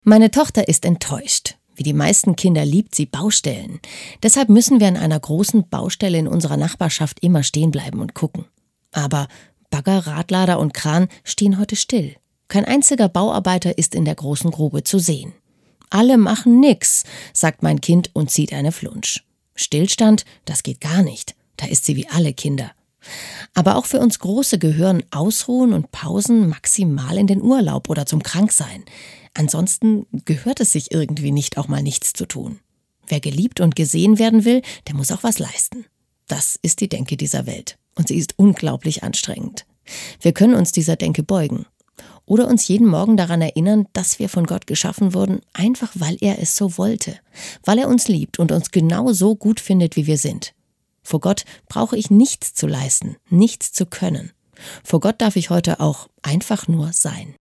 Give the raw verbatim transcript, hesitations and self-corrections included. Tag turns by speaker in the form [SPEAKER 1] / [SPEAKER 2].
[SPEAKER 1] Meine Tochter ist enttäuscht. Wie die meisten Kinder liebt sie Baustellen. Deshalb müssen wir an einer großen Baustelle in unserer Nachbarschaft immer stehen bleiben und gucken. Aber Bagger, Radlader und Kran stehen heute still. Kein einziger Bauarbeiter ist in der großen Grube zu sehen. Alle machen nix, sagt mein Kind und zieht eine Flunsch. Stillstand, das geht gar nicht. Da ist sie wie alle Kinder. Aber auch für uns Große gehören Ausruhen und Pausen maximal in den Urlaub oder zum Kranksein. Ansonsten gehört es sich irgendwie nicht, auch mal nichts zu tun. Wer geliebt und gesehen werden will, der muss auch was leisten. Das ist die Denke dieser Welt. Und sie ist unglaublich anstrengend. Wir können uns dieser Denke beugen. Oder uns jeden Morgen daran erinnern, dass wir von Gott geschaffen wurden, einfach weil er es so wollte. Weil er uns liebt und uns genau so gut findet, wie wir sind. Vor Gott brauche ich nichts zu leisten, nichts zu können. Vor Gott darf ich heute auch einfach nur sein.